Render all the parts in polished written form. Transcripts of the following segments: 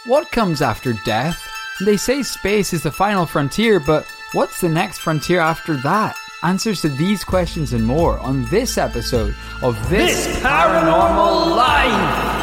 What comes after death? They say space is the final frontier, but what's the next frontier after that? Answers to these questions and more on this episode of This Paranormal Life!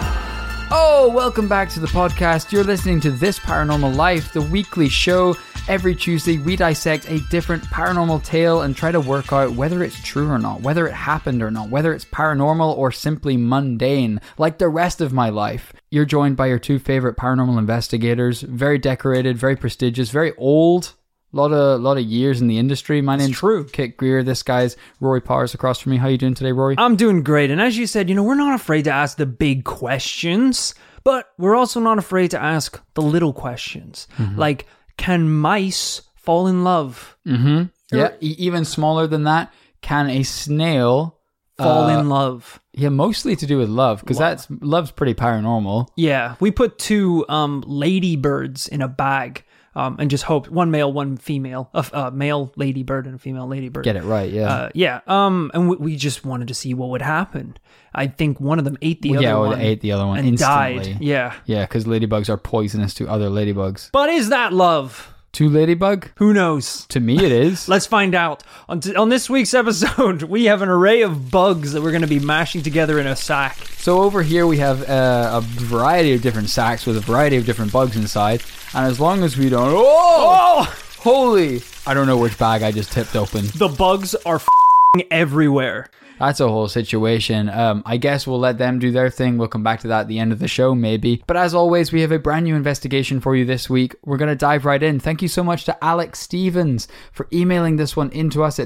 Oh, welcome back to the podcast. You're listening to This Paranormal Life, the weekly show. Every Tuesday, we dissect a different paranormal tale and try to work out whether it's true or not, whether it happened or not, whether it's paranormal or simply mundane, like the rest of my life. You're joined by your two favorite paranormal investigators, very decorated, very prestigious, very old. A lot of years in the industry. My name's Kit Greer. This guy's Rory Powers across from me. How you doing today, Rory? I'm doing great. And as you said, we're not afraid to ask the big questions, but we're also not afraid to ask the little questions. Mm-hmm. Like, can mice fall in love? Mm-hmm. Yeah, even smaller than that. Can a snail fall in love? Yeah, mostly to do with love, because love's pretty paranormal. Yeah, we put two ladybirds in a bag. And just hope one male, one female, a male ladybird and a female ladybird. Get it right, yeah. And we just wanted to see what would happen. I think one of them ate the other one. Yeah, ate the other one and instantly. Died. Yeah. Yeah, because ladybugs are poisonous to other ladybugs. But is that love? To ladybug? Who knows? To me it is. Let's find out. On this week's episode, we have an array of bugs that we're going to be mashing together in a sack. So over here we have a variety of different sacks with a variety of different bugs inside. And as long as we don't... Oh! Holy... I don't know which bag I just tipped open. The bugs are everywhere. That's a whole situation. I guess we'll let them do their thing. We'll come back to that at the end of the show, maybe. But as always, we have a brand new investigation for you this week. We're going to dive right in. Thank you so much to Alex Stevens for emailing this one into us at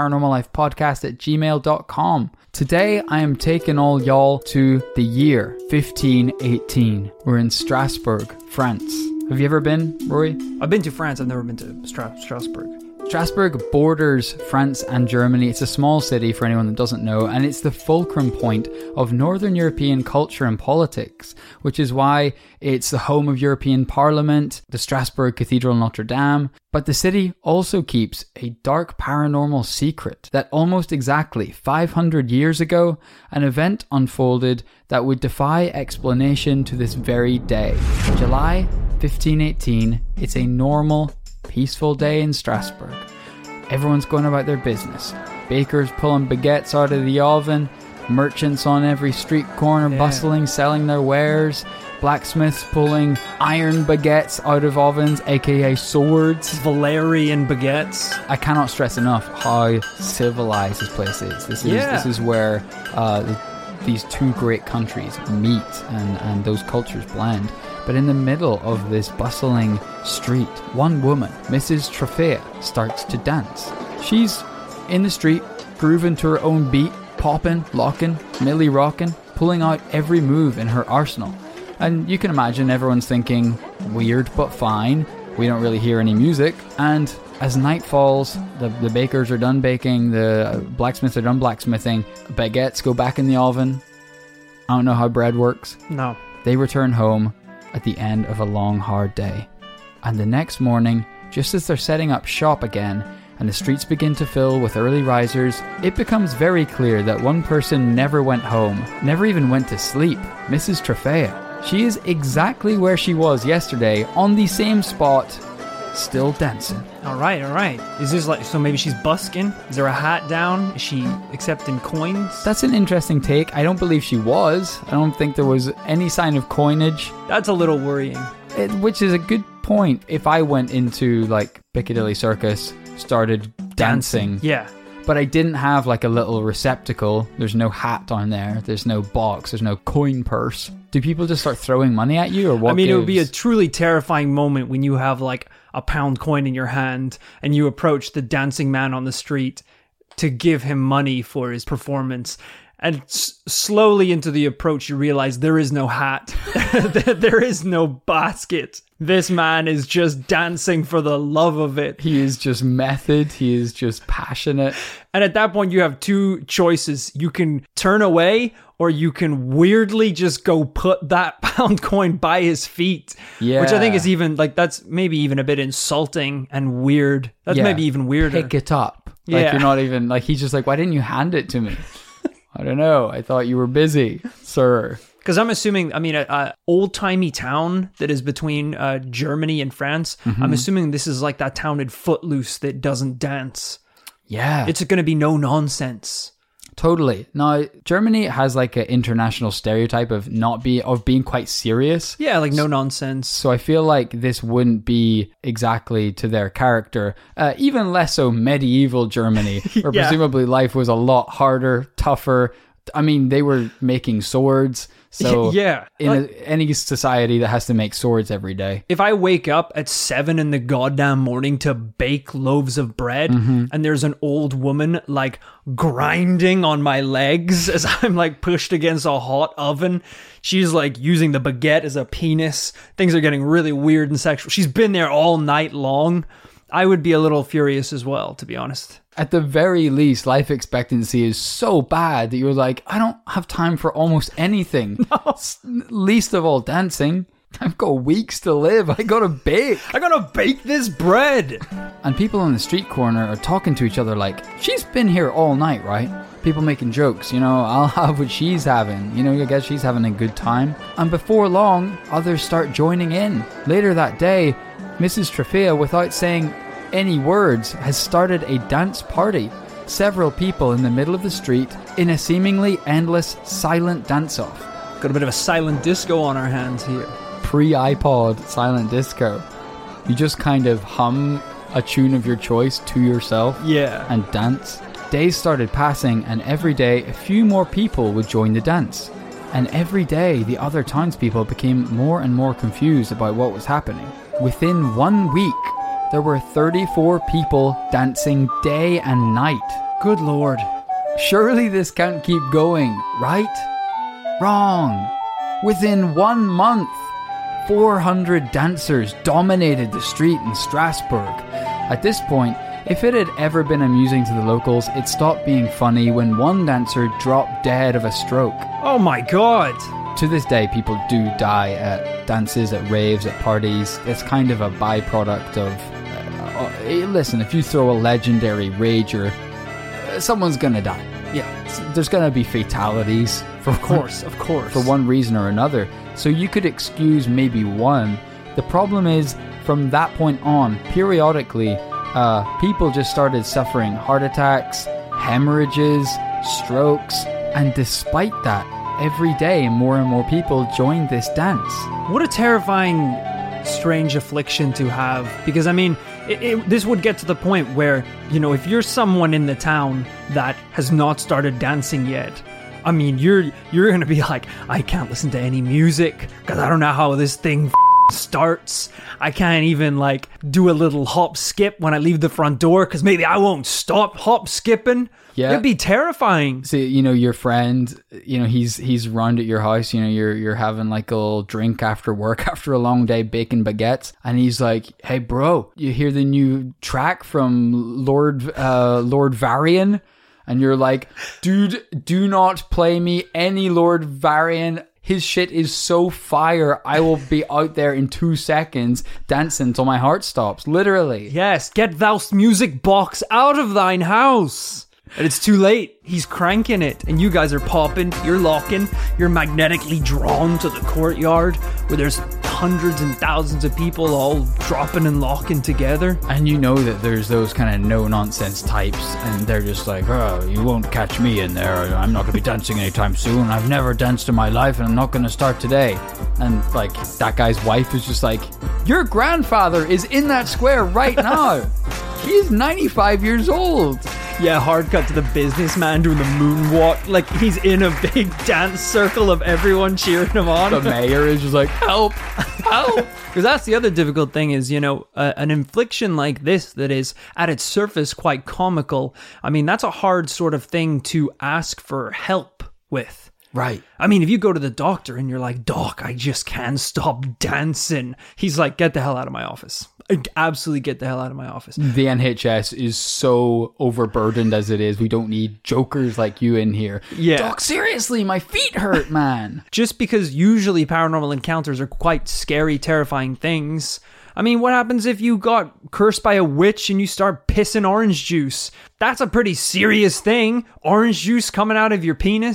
thisparanormallifepodcast@gmail.com. Today, I am taking all y'all to the year 1518. We're in Strasbourg, France. Have you ever been, Rory? I've been to France. I've never been to Strasbourg. Strasbourg borders France and Germany. It's a small city for anyone that doesn't know, and it's the fulcrum point of Northern European culture and politics, which is why it's the home of European Parliament, the Strasbourg Cathedral Notre Dame. But the city also keeps a dark paranormal secret that almost exactly 500 years ago, an event unfolded that would defy explanation to this very day. July 1518, it's a normal, peaceful day in Strasbourg. Everyone's going about their business. Bakers pulling baguettes out of the oven, merchants on every street corner bustling, selling their wares, blacksmiths pulling iron baguettes out of ovens, aka swords. Valerian baguettes. I cannot stress enough how civilized this place is. This is where these two great countries meet and those cultures blend. But in the middle of this bustling street, one woman, Mrs. Trofea, starts to dance. She's in the street, grooving to her own beat, popping, locking, milli rocking, pulling out every move in her arsenal. And you can imagine everyone's thinking, weird but fine, we don't really hear any music. And as night falls, the bakers are done baking, the blacksmiths are done blacksmithing, baguettes go back in the oven. I don't know how bread works. No. They return home at the end of a long, hard day. And the next morning, just as they're setting up shop again, and the streets begin to fill with early risers, it becomes very clear that one person never went home, never even went to sleep, Mrs. Trofea. She is exactly where she was yesterday, on the same spot, still dancing. All right. Is this so maybe she's busking? Is there a hat down? Is she accepting coins? That's an interesting take. I don't believe she was. I don't think there was any sign of coinage. That's a little worrying. Which is a good point. If I went into Piccadilly Circus, started dancing. Yeah. But I didn't have a little receptacle. There's no hat down there. There's no box. There's no coin purse. Do people just start throwing money at you, or what? I mean, it would be a truly terrifying moment when you have a pound coin in your hand and you approach the dancing man on the street to give him money for his performance. And slowly into the approach, you realize there is no hat. There is no basket. This man is just dancing for the love of it. He is just method. He is just passionate. And at that point, you have two choices. You can turn away, or you can weirdly just go put that pound coin by his feet. Yeah. Which I think is even, that's maybe even a bit insulting and weird. That's maybe even weirder. Pick it up. You're not even, he's just why didn't you hand it to me? I don't know. I thought you were busy, sir. Because I'm assuming, I mean, a old-timey town that is between Germany and France, I'm assuming this is like that town in Footloose that doesn't dance. Yeah. It's going to be no nonsense. Totally. Now, Germany has like an international stereotype of being quite serious. Yeah, like no nonsense. So I feel like this wouldn't be exactly to their character. Even less so medieval Germany, where presumably life was a lot harder, tougher. I mean, they were making swords. So yeah, in any society that has to make swords every day. If I wake up at 7 in the goddamn morning to bake loaves of bread and there's an old woman like grinding on my legs as I'm like pushed against a hot oven, she's like using the baguette as a penis. Things are getting really weird and sexual. She's been there all night long. I would be a little furious as well, to be honest. At the very least, life expectancy is so bad that you're like, I don't have time for almost anything. No. Least of all dancing. I've got weeks to live. I gotta bake. I gotta bake this bread. And people on the street corner are talking to each other like, she's been here all night, right? People making jokes, I'll have what she's having. I guess she's having a good time. And before long, others start joining in. Later that day, Mrs. Trafea, without saying any words, has started a dance party. Several people in the middle of the street in a seemingly endless silent dance-off. Got a bit of a silent disco on our hands here. Pre-iPod silent disco. You just kind of hum a tune of your choice to yourself and dance. Days started passing, and every day a few more people would join the dance. And every day the other townspeople became more and more confused about what was happening. Within 1 week, there were 34 people dancing day and night. Good Lord. Surely this can't keep going, right? Wrong. Within 1 month, 400 dancers dominated the street in Strasbourg. At this point, if it had ever been amusing to the locals, it stopped being funny when one dancer dropped dead of a stroke. Oh my God. To this day, people do die at dances, at raves, at parties. It's kind of a byproduct of... listen, if you throw a legendary rager, someone's gonna die. Yeah, there's gonna be fatalities. Of course. For one reason or another. So you could excuse maybe one. The problem is, from that point on, periodically, people just started suffering heart attacks, hemorrhages, strokes, and despite that, every day more and more people joined this dance. What a terrifying, strange affliction to have. Because, I mean, this would get to the point where, if you're someone in the town that has not started dancing yet, I mean, you're going to be like, I can't listen to any music because I don't know how this thing starts. I can't even do a little hop skip when I leave the front door because maybe I won't stop hop skipping. Yeah, it'd be terrifying. See, your friend, he's round at your house. You're having a little drink after work after a long day baking baguettes, and he's like, "Hey, bro, you hear the new track from Lord Varian?" And you're like, "Dude, do not play me any Lord Varian. His shit is so fire. I will be out there in 2 seconds dancing till my heart stops." Literally. Yes, get thou music box out of thine house. And it's too late. He's cranking it. And you guys are popping. You're locking. You're magnetically drawn to the courtyard where there's hundreds and thousands of people all dropping and locking together. And you know that there's those kind of no-nonsense types. And they're just like, "Oh, you won't catch me in there. I'm not going to be dancing anytime soon. I've never danced in my life and I'm not going to start today." And that guy's wife is just like, "Your grandfather is in that square right now. He's 95 years old." Yeah, hard cut to the businessman doing the moonwalk. He's in a big dance circle of everyone cheering him on. The mayor is just like, "Help, help." Because that's the other difficult thing is, an infliction like this that is at its surface quite comical. I mean, that's a hard sort of thing to ask for help with. Right. I mean, if you go to the doctor and you're like, "Doc, I just can't stop dancing." He's like, "Get the hell out of my office. Absolutely get the hell out of my office." The NHS is so overburdened as it is. We don't need jokers like you in here. Yeah. "Doc, seriously, my feet hurt, man." Just because usually paranormal encounters are quite scary, terrifying things. I mean, what happens if you got cursed by a witch and you start pissing orange juice? That's a pretty serious thing. Orange juice coming out of your penis.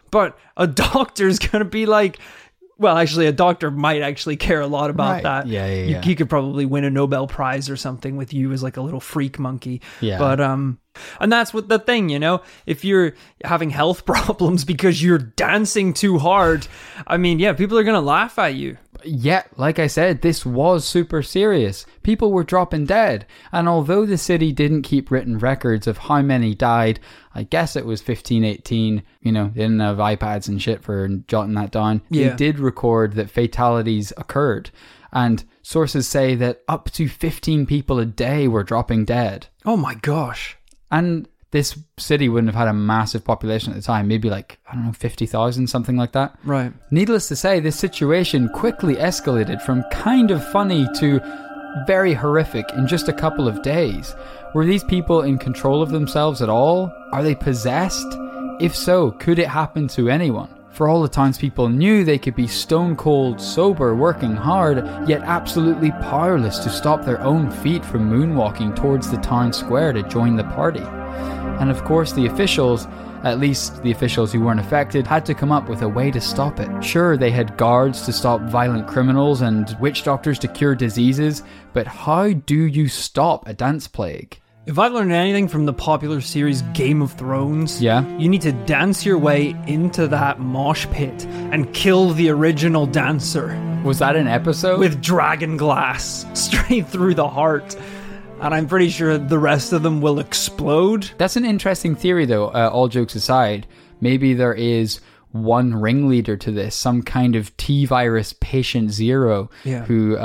But a doctor's going to be like, well, actually, a doctor might actually care a lot about that. Yeah. He could probably win a Nobel Prize or something with you as like a little freak monkey. Yeah. But, and that's what the thing, you know, if you're having health problems because you're dancing too hard, I mean, yeah, people are going to laugh at you. Yeah, like I said, this was super serious. People were dropping dead. And although the city didn't keep written records of how many died, I guess it was 1518, you know, they didn't have iPads and shit for jotting that down. Yeah. They did record that fatalities occurred. And sources say that up to 15 people a day were dropping dead. Oh my gosh. And this city wouldn't have had a massive population at the time, maybe like, I don't know, 50,000, something like that. Right. Needless to say, this situation quickly escalated from kind of funny to very horrific in just a couple of days. Were these people in control of themselves at all? Are they possessed? If so, could it happen to anyone? For all the townspeople knew they could be stone cold sober, working hard, yet absolutely powerless to stop their own feet from moonwalking towards the town square to join the party. And of course the officials, at least the officials who weren't affected, had to come up with a way to stop it. Sure, they had guards to stop violent criminals and witch doctors to cure diseases, but how do you stop a dance plague? If I've learned anything from the popular series Game of Thrones, Yeah? you need to dance your way into that mosh pit and kill the original dancer Was that an episode? with dragon glass straight through the heart. And I'm pretty sure the rest of them will explode. That's an interesting theory though, all jokes aside. Maybe there is one ringleader to this, some kind of T-virus patient zero who,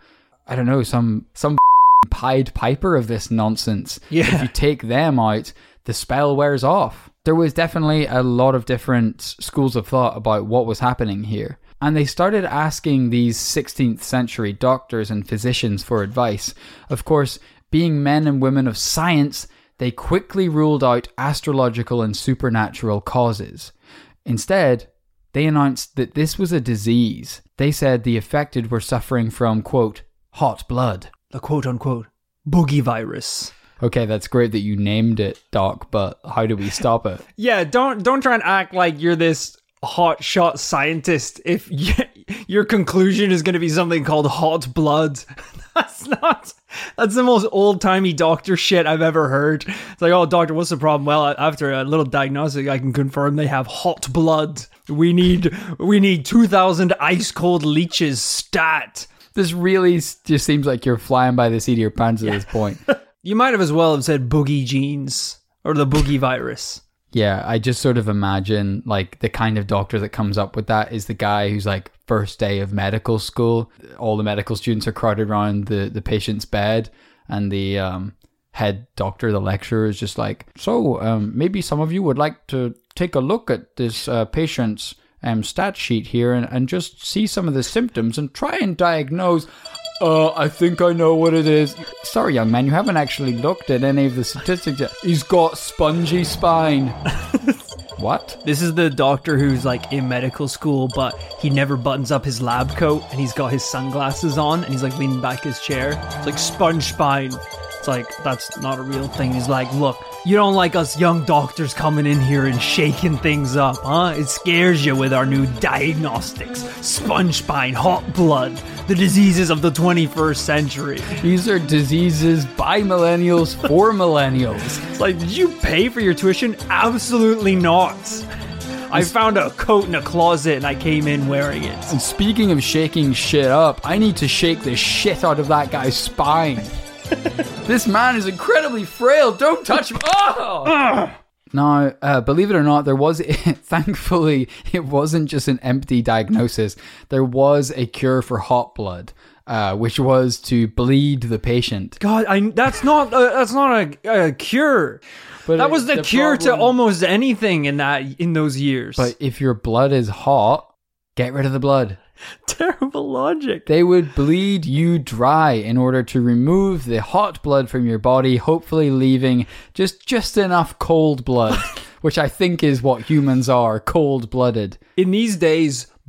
I don't know, some Pied Piper of this nonsense. Yeah. If you take them out, the spell wears off. There was definitely a lot of different schools of thought about what was happening here. And they started asking these 16th century doctors and physicians for advice. Of course, being men and women of science, they quickly ruled out astrological and supernatural causes. Instead, they announced that this was a disease. They said the affected were suffering from, quote, hot blood. The quote-unquote boogie virus. Okay, that's great that you named it, Doc, but how do we stop it? Yeah, don't try and act like you're this hotshot scientist if your conclusion is going to be something called hot blood. That's the most old-timey doctor shit I've ever heard. It's like, oh, doctor, what's the problem? Well, after a little diagnostic, I can confirm they have hot blood. We need 2,000 ice-cold leeches stat. This really just seems like you're flying by the seat of your pants at this point. You might have as well have said boogie genes or the boogie virus. Yeah, I just sort of imagine like the kind of doctor that comes up with that is the guy who's like first day of medical school. All the medical students are crowded around the patient's bed, and the head doctor, the lecturer, is just like, so maybe some of you would like to take a look at this patient's stat sheet here and just see some of the symptoms and try and diagnose. I think I know what it is. Sorry, young man, you haven't actually looked at any of the statistics yet. He's got spongy spine. What? This is the doctor who's like in medical school, but he never buttons up his lab coat and he's got his sunglasses on and he's like leaning back his chair. It's like sponge spine. It's like, that's not a real thing. He's like, look, you don't like us young doctors coming in here and shaking things up, huh? It scares you with our new diagnostics. Sponge spine, hot blood, the diseases of the 21st century. These are diseases by millennials for millennials. It's like, did you pay for your tuition? Absolutely not. I found a coat in a closet and I came in wearing it. And speaking of shaking shit up, I need to shake the shit out of that guy's spine. This man is incredibly frail. Don't touch him. Oh! Now, believe it or not, there was, thankfully, it wasn't just an empty diagnosis. There was a cure for hot blood, which was to bleed the patient. God, that's not a cure. But that was the cure to almost anything in those years. But if your blood is hot, get rid of the blood. Terrible logic. They would bleed you dry in order to remove the hot blood from your body, hopefully leaving just enough cold blood, which I think is what humans are, cold-blooded. In these days,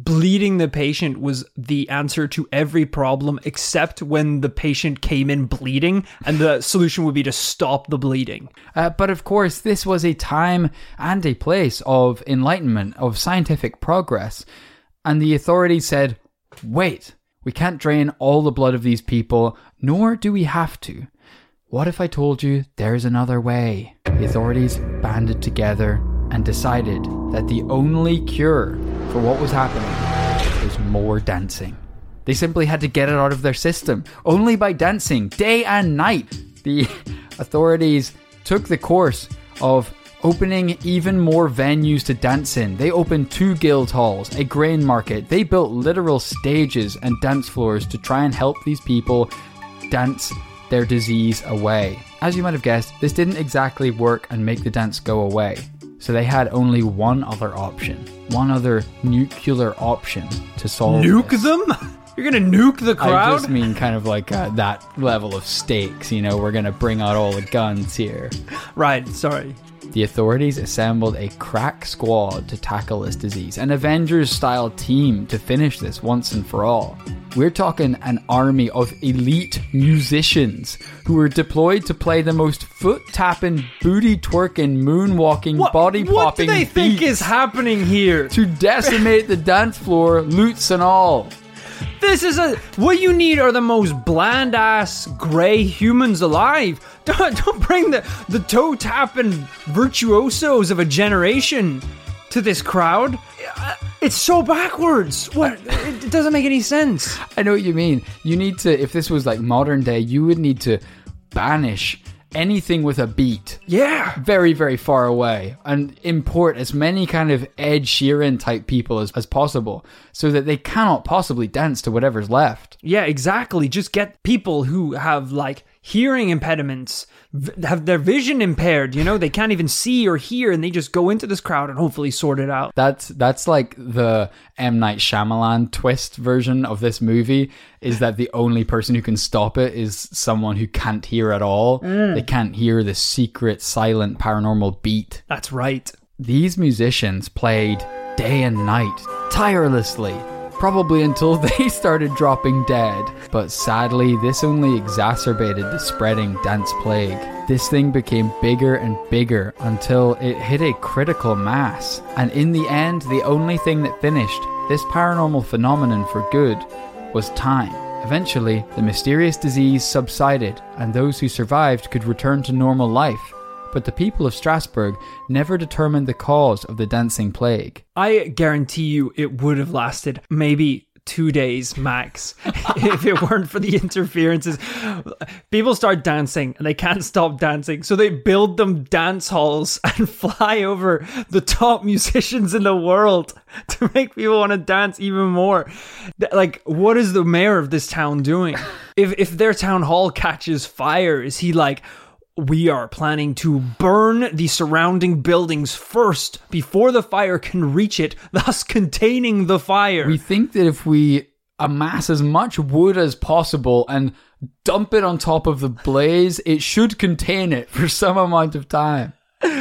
bleeding the patient was the answer to every problem except when the patient came in bleeding, and the solution would be to stop the bleeding. But of course, this was a time and a place of enlightenment, of scientific progress. And the authorities said, wait, we can't drain all the blood of these people, nor do we have to. What if I told you there's another way? The authorities banded together and decided that the only cure for what was happening was more dancing. They simply had to get it out of their system. Only by dancing, day and night. The authorities took the course of opening even more venues to dance in. They opened 2 guild halls, a grain market. They built literal stages and dance floors to try and help these people dance their disease away. As you might have guessed, this didn't exactly work and make the dance go away. So they had only one other option, one other nuclear option to solve Nuke this. them? You're gonna nuke the crowd? I just mean kind of like that level of stakes, you know, we're gonna bring out all the guns here. Right, sorry. The authorities assembled a crack squad to tackle this disease, an Avengers-style team to finish this once and for all. We're talking an army of elite musicians who were deployed to play the most foot-tapping, booty-twerking, moonwalking, body-popping What do they think beats is happening here? to decimate the dance floor, loots and all. This is what you need are the most bland-ass gray humans alive. Don't bring the toe-tapping virtuosos of a generation to this crowd. It's so backwards. What? It doesn't make any sense. I know what you mean. You need to, if this was like modern day, you would need to banish anything with a beat. Yeah. Very, very far away, and import as many kind of Ed Sheeran type people as possible so that they cannot possibly dance to whatever's left. Yeah, exactly. Just get people who have like hearing impediments, have their vision impaired, you know, they can't even see or hear, and they just go into this crowd and hopefully sort it out. That's like the M. Night Shyamalan twist version of this movie, is that the only person who can stop it is someone who can't hear at all. They can't hear the secret, silent, paranormal beat. That's right. These musicians played day and night, tirelessly, probably until they started dropping dead. But sadly, this only exacerbated the spreading dance plague. This thing became bigger and bigger until it hit a critical mass. And in the end, the only thing that finished this paranormal phenomenon for good was time. Eventually, the mysterious disease subsided, and those who survived could return to normal life. But the people of Strasbourg never determined the cause of the dancing plague. I guarantee you it would have lasted maybe 2 days max if it weren't for the interferences. People start dancing and they can't stop dancing, so they build them dance halls and fly over the top musicians in the world to make people want to dance even more. Like, what is the mayor of this town doing? If their town hall catches fire, is he like, we are planning to burn the surrounding buildings first before the fire can reach it, thus containing the fire? We think that if we amass as much wood as possible and dump it on top of the blaze, it should contain it for some amount of time.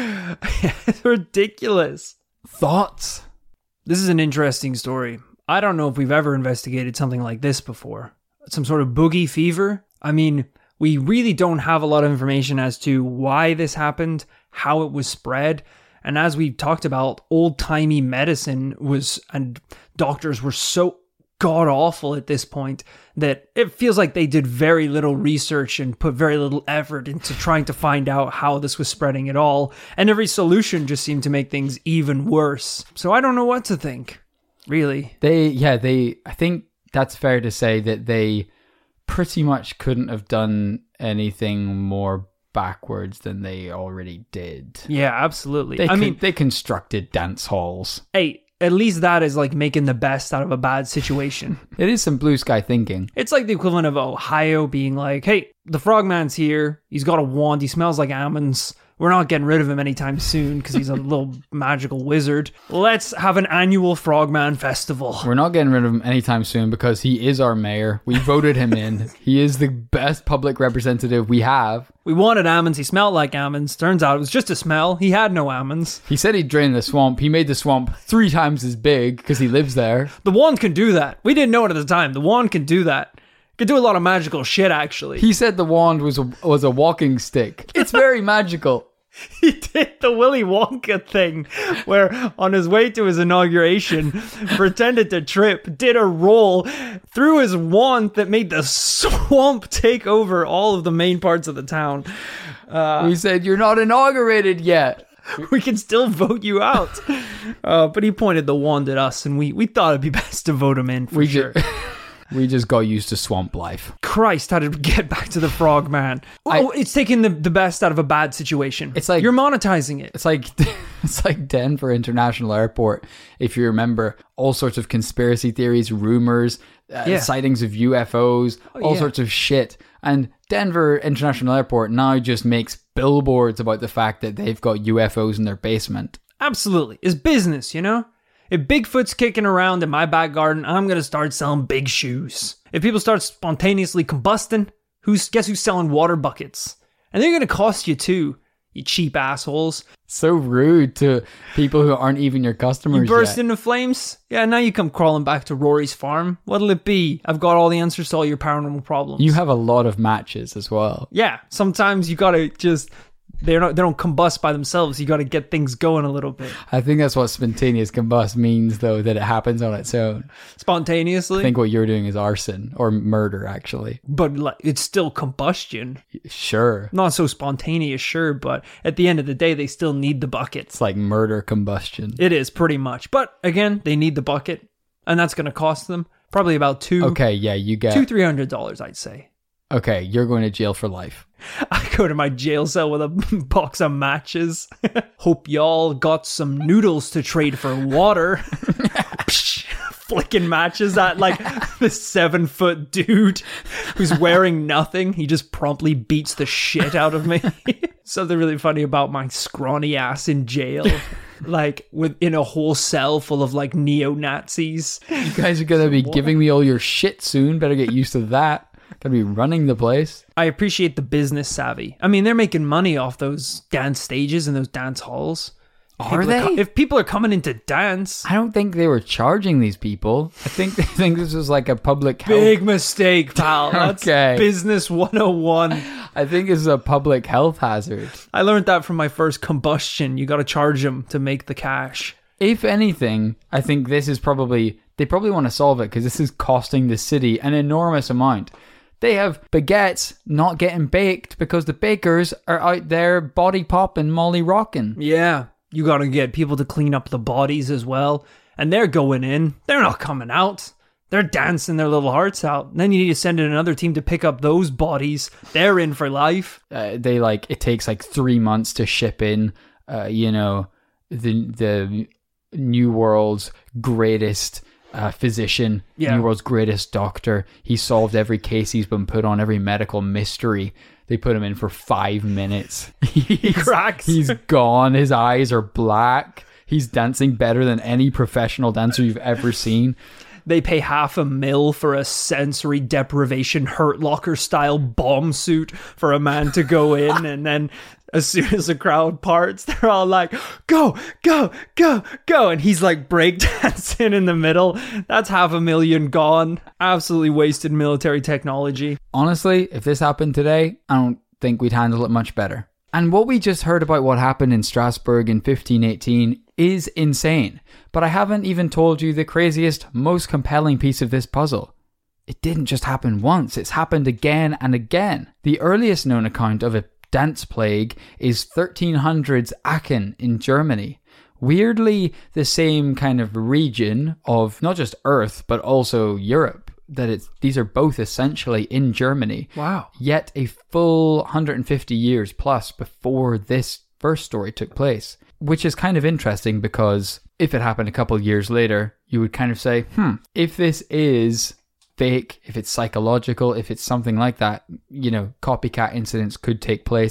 It's ridiculous. Thoughts? This is an interesting story. I don't know if we've ever investigated something like this before. Some sort of boogie fever? I mean, we really don't have a lot of information as to why this happened, how it was spread. And as we talked about, old-timey medicine and doctors were so god-awful at this point that it feels like they did very little research and put very little effort into trying to find out how this was spreading at all. And every solution just seemed to make things even worse. So I don't know what to think, really. I think that's fair to say that they pretty much couldn't have done anything more backwards than they already did. Yeah, absolutely. They constructed dance halls. Hey, at least that is like making the best out of a bad situation. It is some blue sky thinking. It's like the equivalent of Ohio being like, hey, the frogman's here. He's got a wand. He smells like almonds. We're not getting rid of him anytime soon because he's a little magical wizard. Let's have an annual Frogman Festival. We're not getting rid of him anytime soon because he is our mayor. We voted him in. He is the best public representative we have. We wanted almonds. He smelled like almonds. Turns out it was just a smell. He had no almonds. He said he'd drain the swamp. He made the swamp 3 times as big because he lives there. The wand can do that. We didn't know it at the time. The wand can do that. Could do a lot of magical shit, actually. He said the wand was a walking stick. It's very magical. He did the Willy Wonka thing where on his way to his inauguration pretended to trip, did a roll, threw his wand that made the swamp take over all of the main parts of the town. We said, you're not inaugurated yet. We can still vote you out. But he pointed the wand at us and we thought it'd be best to vote him in for sure. We just got used to swamp life. Christ, how did we get back to the Frogman? It's taking the best out of a bad situation. It's like you're monetizing it. It's like Denver International Airport. If you remember, all sorts of conspiracy theories, rumors, sightings of UFOs, all sorts of shit. And Denver International Airport now just makes billboards about the fact that they've got UFOs in their basement. Absolutely. It's business, you know? If Bigfoot's kicking around in my back garden, I'm going to start selling big shoes. If people start spontaneously combusting, guess who's selling water buckets? And they're going to cost you too, you cheap assholes. So rude to people who aren't even your customers. You burst into flames? Yeah, now you come crawling back to Rory's farm. What'll it be? I've got all the answers to all your paranormal problems. You have a lot of matches as well. Yeah, sometimes you got to just... They don't combust by themselves. You got to get things going a little bit. I think that's what spontaneous combust means, though, that it happens on its own. Spontaneously? I think what you're doing is arson or murder, actually. But it's still combustion. Sure. Not so spontaneous, sure, but at the end of the day, they still need the bucket. It's like murder combustion. It is, pretty much. But again, they need the bucket, and that's going to cost them probably about $200-$300, I'd say. Okay, you're going to jail for life. I go to my jail cell with a box of matches. Hope y'all got some noodles to trade for water. Flicking matches at like this 7-foot dude who's wearing nothing. He just promptly beats the shit out of me. Something really funny about my scrawny ass in jail. Like in a whole cell full of like neo-Nazis. You guys are going to be giving me all your shit soon. Better get used to that. Gonna be running the place. I appreciate the business savvy. I mean, they're making money off those dance stages and those dance halls. Are they? If people are coming in to dance. I don't think they were charging these people. I think they think this was like a public health. Big mistake, pal. That's business 101. I think it's a public health hazard. I learned that from my first combustion. You got to charge them to make the cash. If anything, I think this is they probably want to solve it because this is costing the city an enormous amount. They have baguettes not getting baked because the bakers are out there body popping, molly rocking. Yeah, you got to get people to clean up the bodies as well. And they're going in. They're not coming out. They're dancing their little hearts out. And then you need to send in another team to pick up those bodies. They're in for life. It takes like 3 months to ship in, the New World's greatest physician, New World's greatest doctor. He solved every case he's been put on, every medical mystery. They put him in for 5 minutes. He cracks. He's gone. His eyes are black. He's dancing better than any professional dancer you've ever seen. They pay $500,000 for a sensory deprivation Hurt Locker style bomb suit for a man to go in, and then as soon as the crowd parts, they're all like, go, go, go, go. And he's like breakdancing in the middle. That's $500,000 gone. Absolutely wasted military technology. Honestly, if this happened today, I don't think we'd handle it much better. And what we just heard about what happened in Strasbourg in 1518 is insane. But I haven't even told you the craziest, most compelling piece of this puzzle. It didn't just happen once, it's happened again and again. The earliest known account of a dance plague is 1300s Aachen in Germany. Weirdly, the same kind of region of not just Earth, but also Europe. These are both essentially in Germany. Wow. Yet a full 150 years plus before this first story took place. Which is kind of interesting because if it happened a couple of years later, you would kind of say, if this is fake, if it's psychological, if it's something like that, copycat incidents could take place.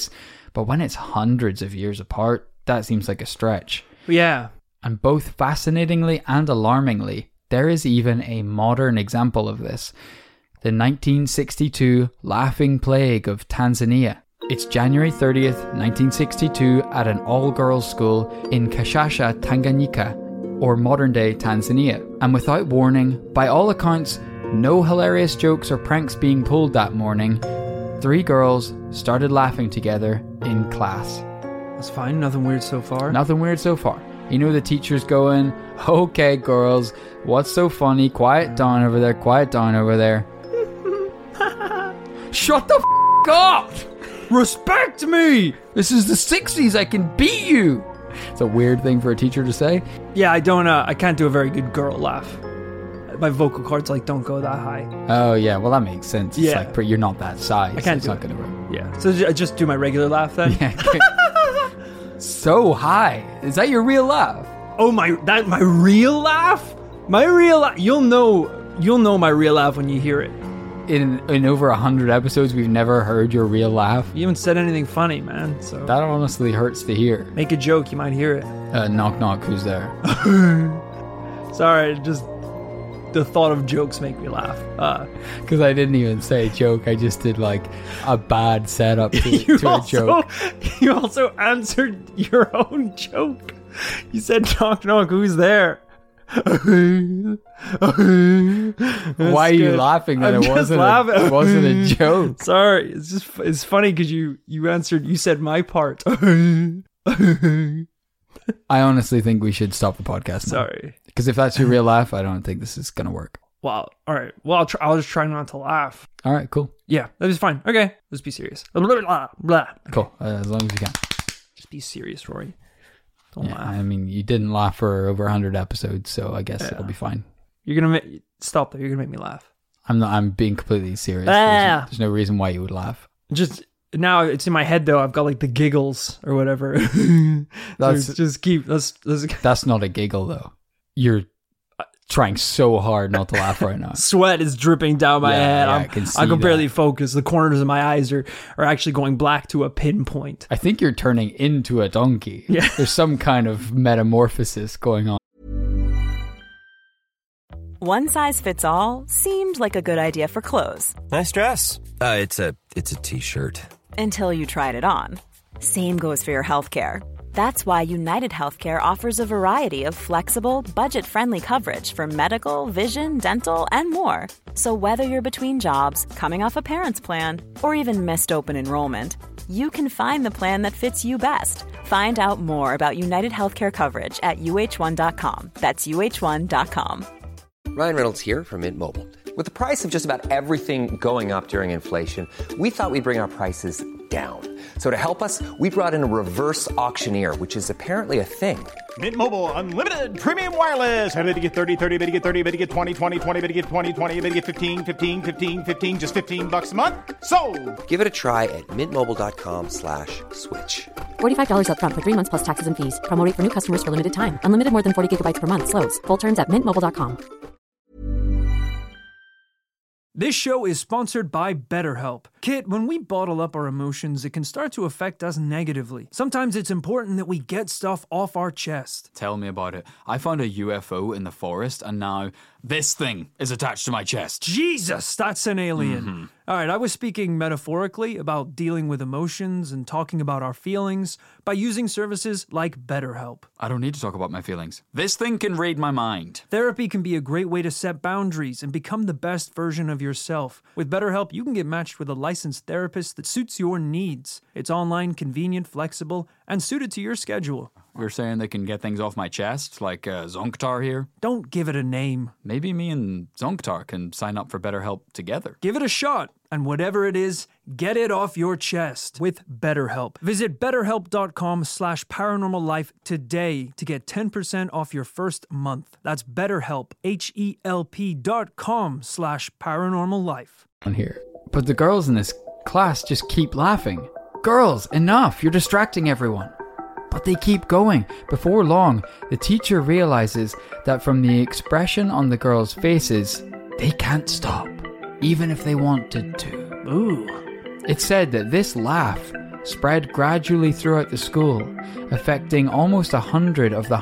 but when it's hundreds of years apart, that seems like a stretch. Yeah. And both fascinatingly and alarmingly, there is even a modern example of this. The 1962 Laughing Plague of Tanzania. It's January 30th, 1962 at an all-girls school in Kashasha, Tanganyika, or modern-day Tanzania. And without warning, by all accounts, no hilarious jokes or pranks being pulled that morning, 3 girls started laughing together in class. That's fine. Nothing weird so far. Nothing weird so far. You know the teacher's going, okay girls, what's so funny? Quiet down over there, quiet down over there. Shut the up! Respect me! This is the 60s, I can beat you! It's a weird thing for a teacher to say. Yeah, I can't do a very good girl laugh. My vocal cords don't go that high. Oh yeah, well that makes sense. It's Yeah. you're not that size. I can't it's do not it. gonna work. Yeah, so I just do my regular laugh then. Yeah. So high. Is that your real laugh? Oh my real laugh? My real laugh. You'll know my real laugh when you hear it. In over 100 episodes, we've never heard your real laugh. You haven't said anything funny, man. So That honestly hurts to hear. make a joke, you might hear it. Knock knock, who's there? Sorry, just the thought of jokes make me laugh. Because I didn't even say joke. I just did a bad setup to a joke. You also answered your own joke. You said knock knock, who's there? Why are you laughing that I'm it just wasn't laughing. it wasn't a joke? Sorry, it's funny because you said my part. I honestly think we should stop the podcast now. Sorry. Because if that's your real laugh, I don't think this is going to work. Well, all right. Well, I'll just try not to laugh. All right, cool. Yeah, that was fine. Okay, let's be serious. Blah, blah, blah, blah. Cool. As long as you can. Just be serious, Rory. Don't Yeah, laugh. I mean, you didn't laugh for over 100 episodes, so I guess it'll be fine. You're gonna stop there. You're gonna make me laugh. I'm being completely serious. Ah. There's no reason why you would laugh. Just now, it's in my head though. I've got the giggles or whatever. That's- So just keep. Let's That's not a giggle, though. You're trying so hard not to laugh right now. Sweat is dripping down my head. Yeah, I can see I can barely that. focus. The corners of my eyes are actually going black to a pinpoint. I think you're turning into a donkey. Yeah. There's some kind of metamorphosis going on. One size fits all seemed like a good idea for clothes. Nice dress. It's a t-shirt. Until you tried it on. Same goes for your healthcare. That's why United Healthcare offers a variety of flexible, budget-friendly coverage for medical, vision, dental, and more. So whether you're between jobs, coming off a parent's plan, or even missed open enrollment, you can find the plan that fits you best. Find out more about United Healthcare coverage at uh1.com. That's uh1.com. Ryan Reynolds here from Mint Mobile. With the price of just about everything going up during inflation, we thought we'd bring our prices down. So to help us, we brought in a reverse auctioneer, which is apparently a thing. Mint Mobile Unlimited Premium Wireless. How to get 30, 30, bit to get 30, bit to get 20, 20, 20, bit to get 20, 20, bit to get 15, 15, 15, 15, just $15 a month? Sold! Give it a try at mintmobile.com/switch. $45 up front for 3 months plus taxes and fees. Promo rate for new customers for limited time. Unlimited more than 40 gigabytes per month. Slows full terms at mintmobile.com. This show is sponsored by BetterHelp. Kit, when we bottle up our emotions, it can start to affect us negatively. Sometimes it's important that we get stuff off our chest. Tell me about it. I found a UFO in the forest, and now this thing is attached to my chest. Jesus, that's an alien. All right, I was speaking metaphorically about dealing with emotions and talking about our feelings by using services like BetterHelp. I don't need to talk about my feelings. This thing can read my mind. Therapy can be a great way to set boundaries and become the best version of yourself. With BetterHelp, you can get matched with a licensed therapist that suits your needs. It's online, convenient, flexible, and suited to your schedule. You're saying they can get things off my chest, like Zonktar here? Don't give it a name. Maybe me and Zonktar can sign up for BetterHelp together. Give it a shot, and whatever it is, get it off your chest with BetterHelp. Visit betterhelp.com/paranormallife today to get 10% off your first month. That's BetterHelp, HELP.com/paranormallife. On here. But the girls in this class just keep laughing. Girls, enough! You're distracting everyone. But they keep going. Before long, the teacher realizes that from the expression on the girls' faces, they can't stop, even if they wanted to. Ooh, It's said that this laugh spread gradually throughout the school, affecting almost 100 of the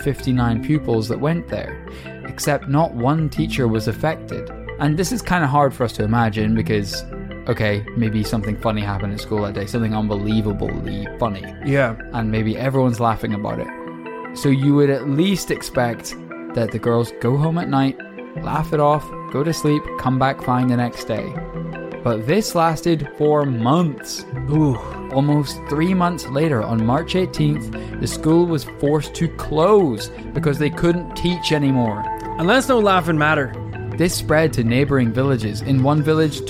159 pupils that went there, except not one teacher was affected. And this is kind of hard for us to imagine because, okay, maybe something funny happened at school that day, something unbelievably funny. Yeah. And maybe everyone's laughing about it. So you would at least expect that the girls go home at night, laugh it off, go to sleep, come back fine the next day. But this lasted for months. Ooh. Almost 3 months later, on March 18th, the school was forced to close because they couldn't teach anymore. And that's no laughing matter. This spread to neighbouring villages. In one village,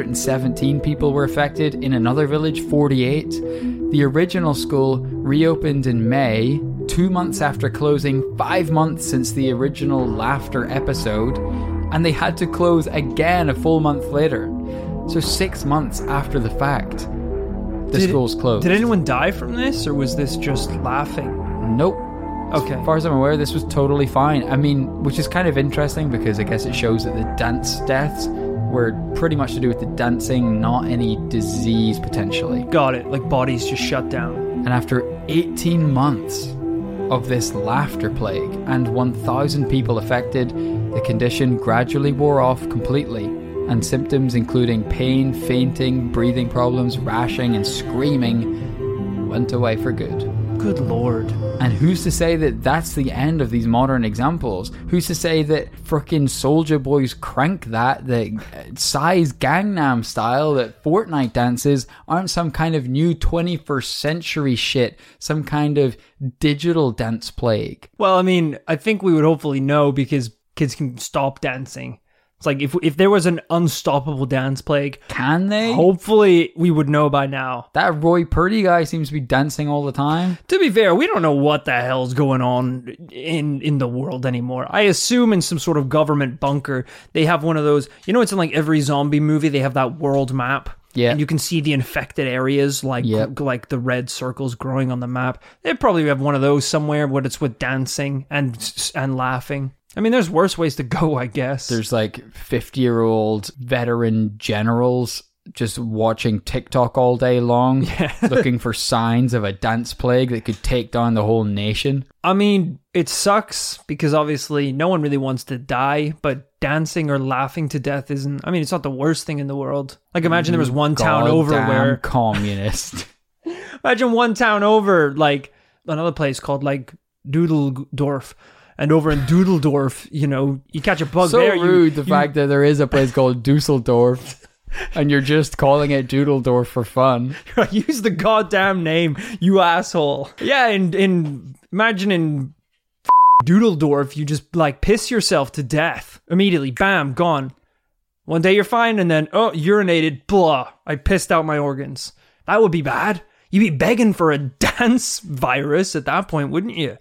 217 people were affected. In another village, 48. The original school reopened in May, 2 months after closing, 5 months since the original laughter episode, and they had to close again a full month later. So 6 months after the fact, the school's closed. Did anyone die from this, or was this just laughing? Nope. Okay. As far as I'm aware, this was totally fine. I mean, which is kind of interesting because I guess it shows that the dance deaths were pretty much to do with the dancing, not any disease potentially. Got it. Like bodies just shut down. And after 18 months of this laughter plague and 1,000 people affected, the condition gradually wore off completely, and symptoms including pain, fainting, breathing problems, rashing, and screaming went away for good. Good lord. And who's to say that that's the end of these modern examples? Who's to say that frickin' Soulja Boy's Crank That Psy's Gangnam Style, that Fortnite dances aren't some kind of new 21st century shit, some kind of digital dance plague? Well, I mean, I think we would hopefully know because kids can stop dancing. It's like if there was an unstoppable dance plague, can they? Hopefully we would know by now. That Roy Purdy guy seems to be dancing all the time. To be fair, we don't know what the hell's going on in the world anymore. I assume in some sort of government bunker, they have one of those, you know, it's in like every zombie movie, they have that world map. Yeah. And you can see the infected areas, like the red circles growing on the map. They probably have one of those somewhere, but it's with dancing and laughing. I mean, there's worse ways to go, I guess. There's like 50-year-old veteran generals just watching TikTok all day long, looking for signs of a dance plague that could take down the whole nation. I mean, it sucks because obviously no one really wants to die, but dancing or laughing to death isn't, I mean, it's not the worst thing in the world. Like imagine there was one town over where... communist. Imagine one town over, like another place called like Doodledorf. And over in Doodledorf, you know, you catch a bug so there. So rude, the fact that there is a place called Dusseldorf and you're just calling it Doodledorf for fun. Use the goddamn name, you asshole. Yeah, imagine in Doodledorf, you just like piss yourself to death. Immediately, bam, gone. One day you're fine and then, oh, urinated, blah, I pissed out my organs. That would be bad. You'd be begging for a dance virus at that point, wouldn't you?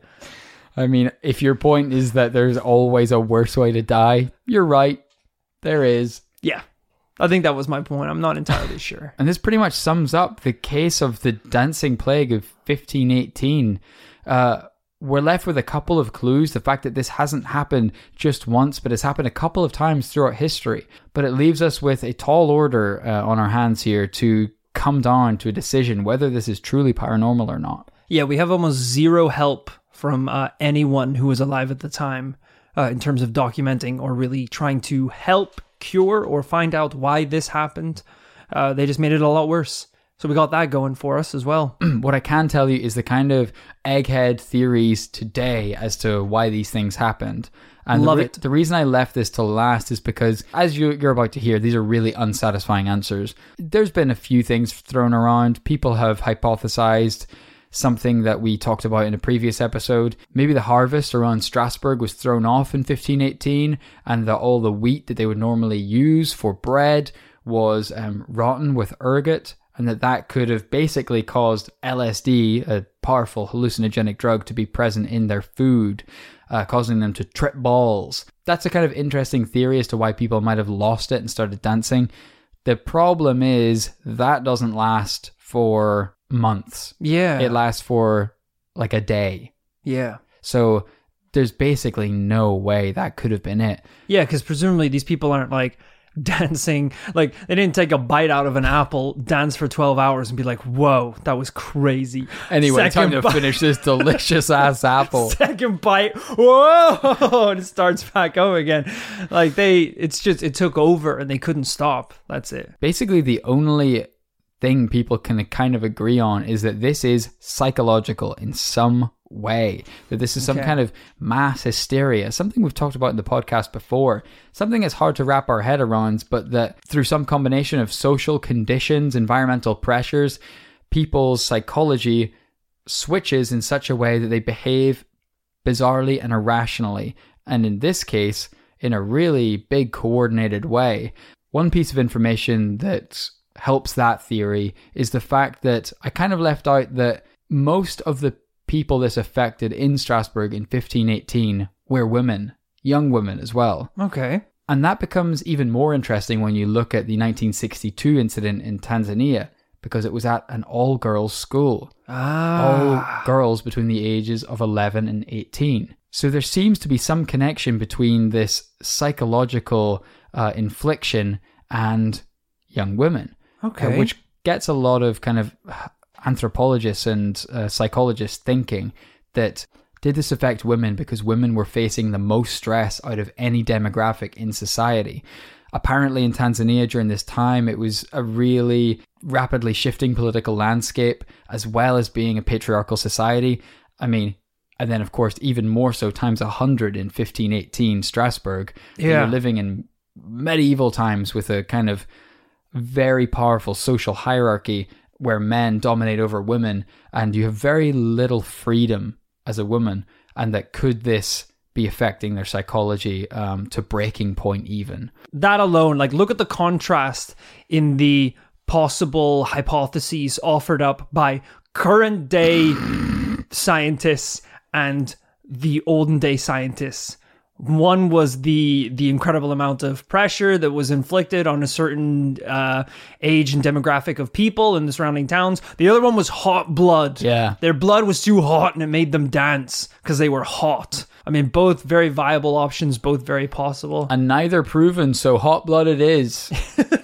I mean, if your point is that there's always a worse way to die, you're right. There is. Yeah, I think that was my point. I'm not entirely sure. And this pretty much sums up the case of the dancing plague of 1518. We're left with a couple of clues. The fact that this hasn't happened just once, but it's happened a couple of times throughout history. But it leaves us with a tall order on our hands here to come down to a decision whether this is truly paranormal or not. Yeah, we have almost zero help from anyone who was alive at the time in terms of documenting or really trying to help cure or find out why this happened. They just made it a lot worse. So we got that going for us as well. What I can tell you is the kind of egghead theories today as to why these things happened. And Love it. The reason I left this till last is because, as you're about to hear, these are really unsatisfying answers. There's been a few things thrown around. People have hypothesized something that we talked about in a previous episode. Maybe the harvest around Strasbourg was thrown off in 1518 and that all the wheat that they would normally use for bread was rotten with ergot, and that could have basically caused LSD, a powerful hallucinogenic drug, to be present in their food, causing them to trip balls. That's a kind of interesting theory as to why people might have lost it and started dancing. The problem is that doesn't last for months. Yeah. It lasts for like a day. Yeah. So there's basically no way that could have been it. Yeah, because presumably these people aren't like dancing. Like, they didn't take a bite out of an apple, dance for 12 hours and be like, whoa, that was crazy. Anyway, time to finish this delicious ass apple. Second bite, whoa, and it starts back up again. Like, it took over and they couldn't stop. That's it. Basically, the only thing people can kind of agree on is that this is psychological in some way, that this is some kind of mass hysteria, something we've talked about in the podcast before, something that's hard to wrap our head around, but that through some combination of social conditions, environmental pressures, people's psychology switches in such a way that they behave bizarrely and irrationally, and in this case, in a really big coordinated way. One piece of information that helps that theory is the fact that I kind of left out that most of the people this affected in Strasbourg in 1518 were women, young women as well. Okay. And that becomes even more interesting when you look at the 1962 incident in Tanzania, because it was at an all-girls school. All girls between the ages of 11 and 18. So there seems to be some connection between this psychological infliction and young women. Okay. Which gets a lot of kind of anthropologists and psychologists thinking that did this affect women because women were facing the most stress out of any demographic in society. Apparently in Tanzania during this time, it was a really rapidly shifting political landscape, as well as being a patriarchal society. I mean, and then of course, even more so times 100 in 1518 Strasbourg. You're living in medieval times with a kind of very powerful social hierarchy where men dominate over women, and you have very little freedom as a woman, and that could this be affecting their psychology to breaking point even. That alone, like, look at the contrast in the possible hypotheses offered up by current day scientists and the olden day scientists. One was the incredible amount of pressure that was inflicted on a certain age and demographic of people in the surrounding towns. The other one was hot blood. Yeah. Their blood was too hot and it made them dance because they were hot. I mean, both very viable options, both very possible. And neither proven, so hot-blooded is.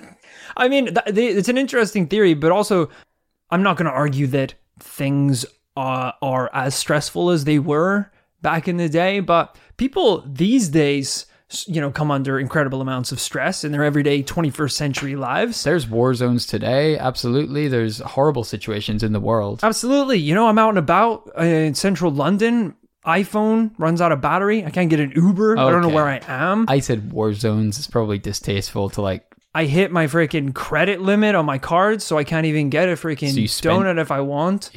I mean, it's an interesting theory, but also I'm not going to argue that things are as stressful as they were back in the day, but people these days, you know, come under incredible amounts of stress in their everyday 21st century lives. There's war zones today, absolutely. There's horrible situations in the world. Absolutely. You know, I'm out and about in central London. iPhone runs out of battery. I can't get an Uber. I don't know where I am. I said war zones. It's probably distasteful to like... I hit my freaking credit limit on my cards, so I can't even get a freaking donut if I want.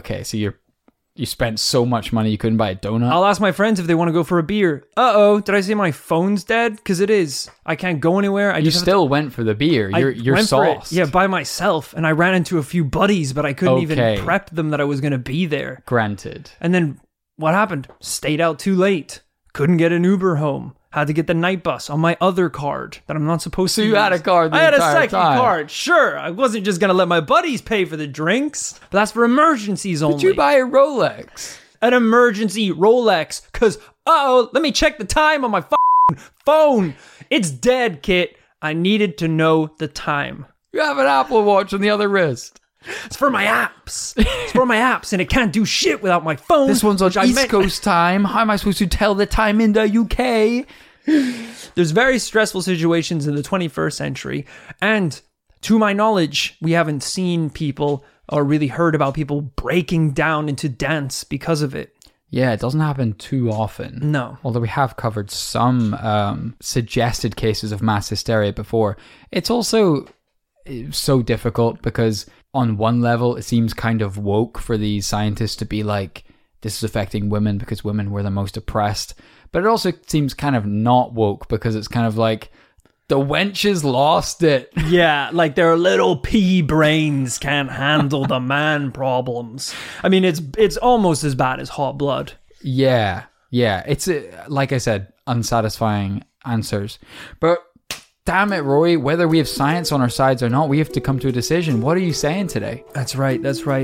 You spent so much money you couldn't buy a donut? I'll ask my friends if they want to go for a beer. Uh-oh, did I say my phone's dead? Because it is. I can't go anywhere. You still went for the beer. You're sauced. Yeah, by myself. And I ran into a few buddies, but I couldn't even prep them that I was going to be there. Granted. And then what happened? Stayed out too late. Couldn't get an Uber home. Had to get the night bus on my other card that I'm not supposed to use. So you had a card the entire time? I had a second time. card, sure. I wasn't just going to let my buddies pay for the drinks. But that's for emergencies only. Did you buy a Rolex? An emergency Rolex. Because, let me check the time on my phone. It's dead, Kit. I needed to know the time. You have an Apple Watch on the other wrist. It's for my apps. It's for my apps, and it can't do shit without my phone. This one's on East Coast time. How am I supposed to tell the time in the UK? There's very stressful situations in the 21st century, and to my knowledge, we haven't seen people or really heard about people breaking down into dance because of it. Yeah, it doesn't happen too often. No. Although we have covered some suggested cases of mass hysteria before. It's also so difficult because on one level, it seems kind of woke for these scientists to be like, this is affecting women because women were the most oppressed. But it also seems kind of not woke because it's kind of like, the wenches lost it. Yeah, like their little pea brains can't handle the man problems. I mean, it's almost as bad as hot blood. Yeah. It's, like I said, unsatisfying answers. But damn it, Rory, whether we have science on our sides or not, we have to come to a decision. What are you saying today? That's right.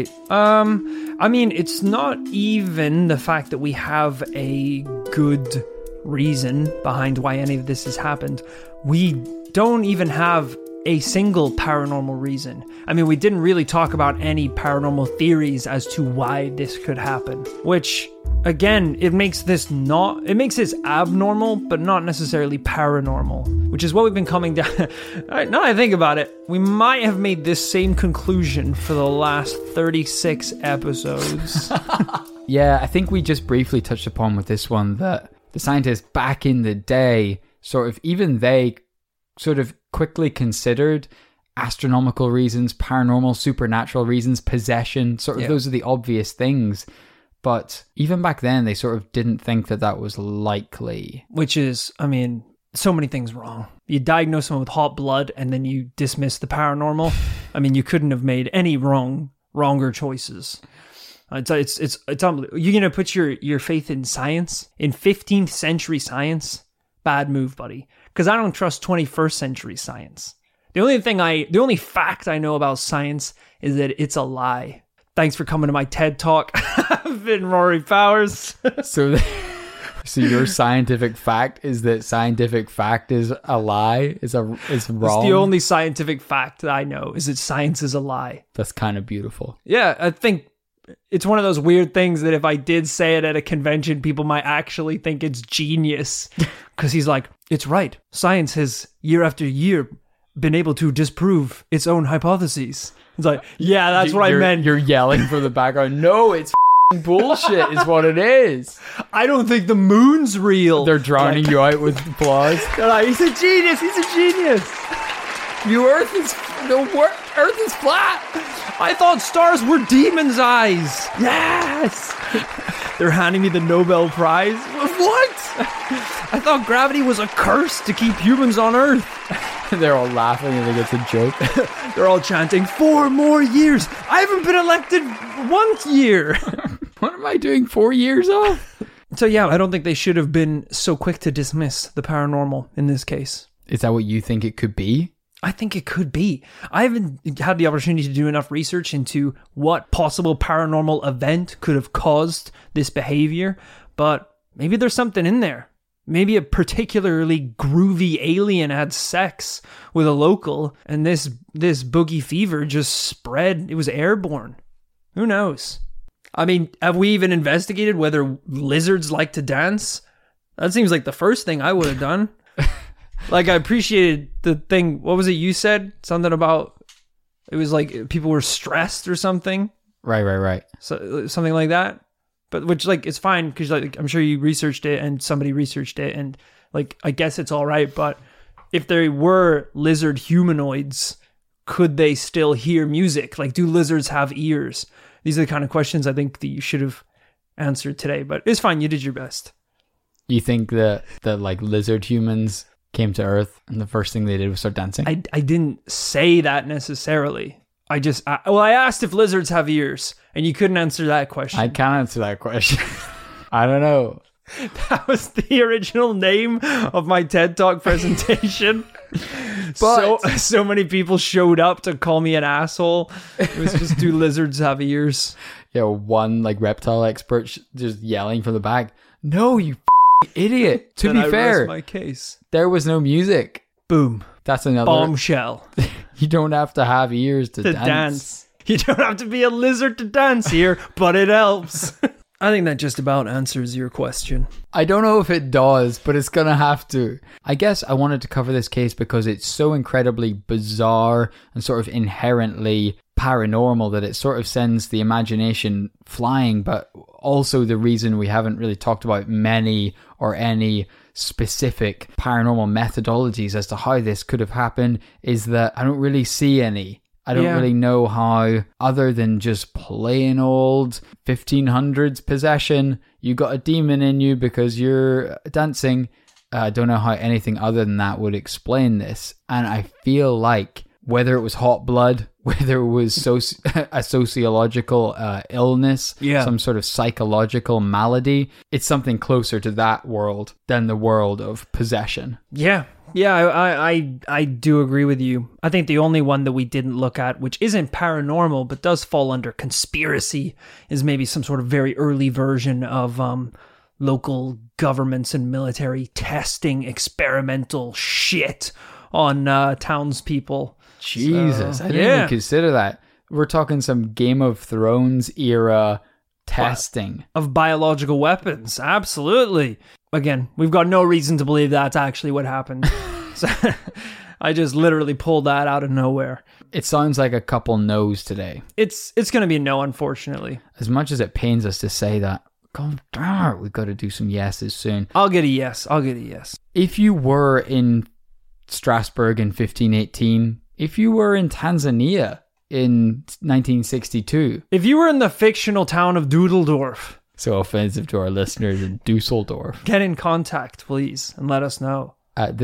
I mean, it's not even the fact that we have a good reason behind why any of this has happened. We don't even have a single paranormal reason. I mean, we didn't really talk about any paranormal theories as to why this could happen, which, again, it makes this abnormal, but not necessarily paranormal, which is what we've been coming down. Now I think about it, we might have made this same conclusion for the last 36 episodes. Yeah, I think we just briefly touched upon with this one that the scientists back in the day, they quickly considered astronomical reasons, paranormal, supernatural reasons, possession, those are the obvious things. But even back then, they sort of didn't think that was likely. Which is, I mean, so many things wrong. You diagnose someone with hot blood and then you dismiss the paranormal. I mean, you couldn't have made any wronger choices. It's unbelievable. You're going to put your faith in science, in 15th century science? Bad move, buddy. Because I don't trust 21st century science. The only fact I know about science is that it's a lie. Thanks for coming to my TED Talk. I've been Rory Powers. So your scientific fact is that scientific fact is a lie, is wrong? It's the only scientific fact that I know is that science is a lie. That's kind of beautiful. Yeah, I think it's one of those weird things that if I did say it at a convention, people might actually think it's genius. Because he's like, it's right. Science has, year after year, been able to disprove its own hypotheses. It's like, yeah, that's what I meant. You're yelling from the background. No, it's bullshit is what it is. I don't think the moon's real. They're drowning you out with applause. They're like, he's a genius. Earth is flat. I thought stars were demons' eyes. Yes. They're handing me the Nobel Prize. What? I thought gravity was a curse to keep humans on Earth. They're all laughing and think it's a joke. They're all chanting, 4 more years. I haven't been elected 1 year. What am I doing 4 years of? So yeah, I don't think they should have been so quick to dismiss the paranormal in this case. Is that what you think it could be? I think it could be. I haven't had the opportunity to do enough research into what possible paranormal event could have caused this behavior, but maybe there's something in there. Maybe a particularly groovy alien had sex with a local, and this boogie fever just spread. It was airborne. Who knows? I mean, have we even investigated whether lizards like to dance? That seems like the first thing I would have done. Like, I appreciated the thing. What was it you said? Something about, it was like people were stressed or something. Right. So something like that. But which, like, it's fine because, like, I'm sure you researched it and somebody researched it, and, like, I guess it's all right. But if there were lizard humanoids, could they still hear music? Like, do lizards have ears? These are the kind of questions I think that you should have answered today. But it's fine. You did your best. You think that like lizard humans came to Earth and the first thing they did was start dancing? I didn't say that necessarily. I asked if lizards have ears, and you couldn't answer that question. I can't answer that question. I don't know. That was the original name of my TED Talk presentation. But so many people showed up to call me an asshole. It was just, do lizards have ears? Yeah, one like reptile expert just yelling from the back, "No, you idiot!" To be fair, rest my case. There was no music. Boom. That's another bombshell. You don't have to have ears to dance. You don't have to be a lizard to dance here, but it helps. I think that just about answers your question. I don't know if it does, but it's going to have to. I guess I wanted to cover this case because it's so incredibly bizarre and sort of inherently paranormal that it sort of sends the imagination flying, but also the reason we haven't really talked about many or any specific paranormal methodologies as to how this could have happened is that I don't really see any. I don't really know how, other than just plain old 1500s possession, you got a demon in you because you're dancing. I don't know how anything other than that would explain this. And I feel like whether it was hot blood, whether it was a sociological illness, some sort of psychological malady, it's something closer to that world than the world of possession. I do agree with you. I think the only one that we didn't look at, which isn't paranormal but does fall under conspiracy, is maybe some sort of very early version of local governments and military testing experimental shit on townspeople. Jesus, So, I didn't even consider that. We're talking some Game of Thrones era testing. Of biological weapons, absolutely. Again, we've got no reason to believe that's actually what happened. So, I just literally pulled that out of nowhere. It sounds like a couple no's today. It's going to be a no, unfortunately. As much as it pains us to say that, God darn it, we've got to do some yeses soon. I'll get a yes. If you were in Strasbourg in 1518, if you were in Tanzania in 1962. If you were in the fictional town of Dusseldorf. So offensive to our listeners in Dusseldorf. Get in contact, please, and let us know. At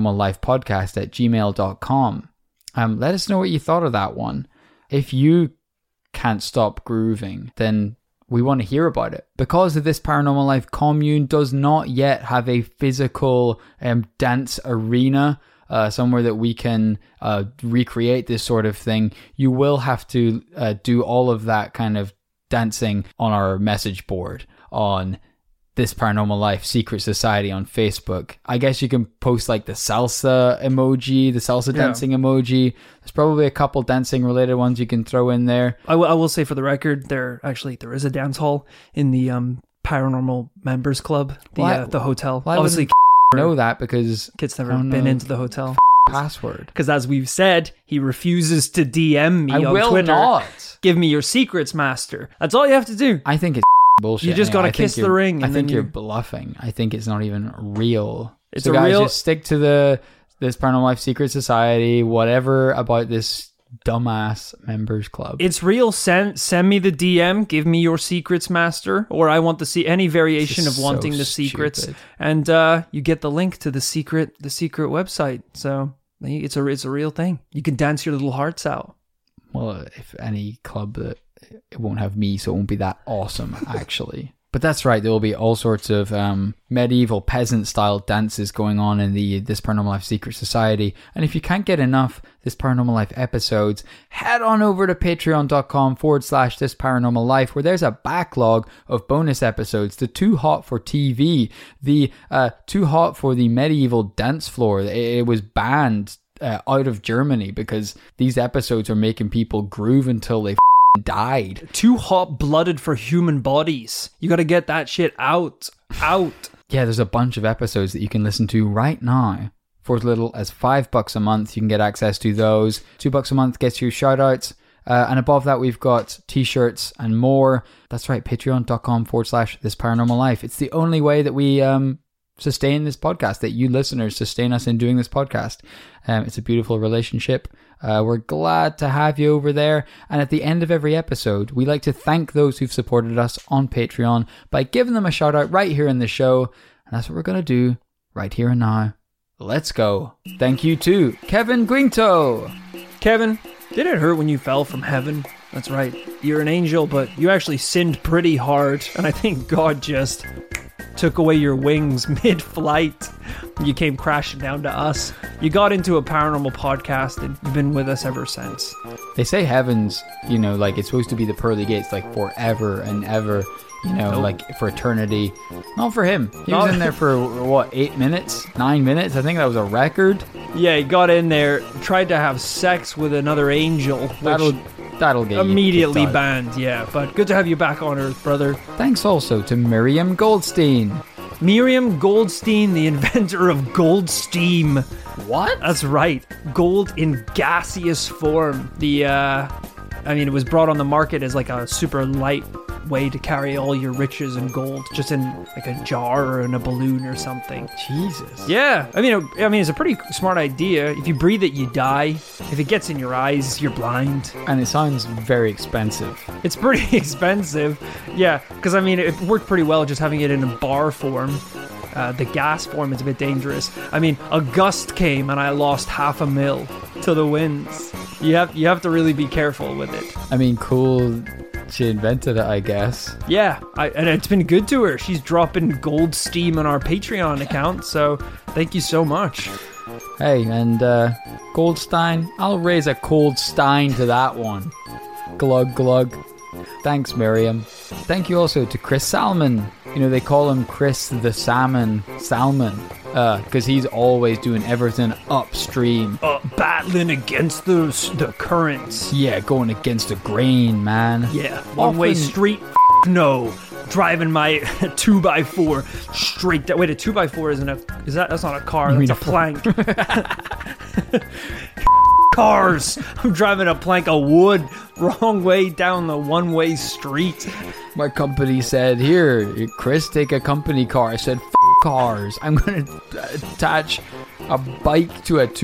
thisparanormallifepodcast@gmail.com. Let us know what you thought of that one. If you can't stop grooving, then we want to hear about it. Because of This Paranormal Life commune does not yet have a physical dance arena, somewhere that we can recreate this sort of thing, you will have to do all of that kind of dancing on our message board on This Paranormal Life Secret Society on Facebook. I guess you can post like the salsa emoji, the salsa dancing emoji. There's probably a couple dancing related ones you can throw in there. I will say for the record, there is a dance hall in the Paranormal Members Club, the hotel. Well, obviously, know that because Kit's never been into the hotel. Password. Because as we've said, he refuses to DM me on will Twitter. Not. Give me your secrets, master. That's all you have to do. I think it's bullshit. You just got to kiss the ring. I think you're bluffing. I think it's not even real. It's so a guys, real... just stick to this Paranormal Life Secret Society, whatever about this dumbass members club. It's real. Send me the DM. Give me your secrets, master. Or I want to see any variation of wanting the secrets. Stupid. And you get the link to the secret website. So it's a real thing. You can dance your little hearts out. Well, if any club that it won't have me, so it won't be that awesome, actually. But that's right, there will be all sorts of medieval peasant-style dances going on in the This Paranormal Life Secret Society. And if you can't get enough This Paranormal Life episodes, head on over to patreon.com/This Paranormal Life, where there's a backlog of bonus episodes. The Too Hot for TV, the Too Hot for the Medieval Dance Floor. It was banned out of Germany because these episodes are making people groove until they died. Too hot-blooded for human bodies. You got to get that shit out. Yeah, there's a bunch of episodes that you can listen to right now for as little as $5 a month. You can get access to those. $2 a month gets you shout-outs. And above that, we've got t-shirts and more. That's right, patreon.com/This Paranormal Life. It's the only way that we sustain this podcast, that you listeners sustain us in doing this podcast. It's a beautiful relationship. We're glad to have you over there. And at the end of every episode, we like to thank those who've supported us on Patreon by giving them a shout out right here in the show. And that's what we're going to do right here and now. Let's go. Thank you to Kevin Guinto. Kevin, did it hurt when you fell from heaven? That's right. You're an angel, but you actually sinned pretty hard. And I think God just took away your wings mid-flight. You came crashing down to us. You got into a paranormal podcast and you've been with us ever since. They say heaven's, like it's supposed to be the pearly gates, like forever and ever, like for eternity. Not for him. He was in there for 8 minutes? 9 minutes? I think that was a record. Yeah, he got in there, tried to have sex with another angel. That'll get immediately banned, yeah. But good to have you back on Earth, brother. Thanks also to Miriam Goldstein. Miriam Goldstein, the inventor of Gold Steam. What? That's right. Gold in gaseous form. It was brought on the market as like a super light way to carry all your riches and gold, just in like a jar or in a balloon or something. Jesus. Yeah. It's a pretty smart idea. If you breathe it, you die. If it gets in your eyes, you're blind. And it sounds very expensive. It's pretty expensive. Yeah, because it worked pretty well just having it in a bar form. The gas form is a bit dangerous. A gust came and I lost $500,000 to the winds. You have to really be careful with it. Cool. She invented it, I guess. Yeah, and it's been good to her. She's dropping Gold Steam on our Patreon account, so thank you so much. Hey, and Goldstein, I'll raise a cold stein to that one. Glug glug. Thanks, Miriam. Thank you also to Chris Salmon. They call him Chris the Salmon. because he's always doing everything upstream. Battling against the currents. Yeah, going against the grain, man. Yeah, one-way Often- street. No, driving my 2x4 straight down. Wait, a 2x4 that's not a car. That's a plank. Cars. I'm driving a plank of wood wrong way down the one-way street. My company said, here, Chris, take a company car. I said, cars. I'm going to attach a bike to a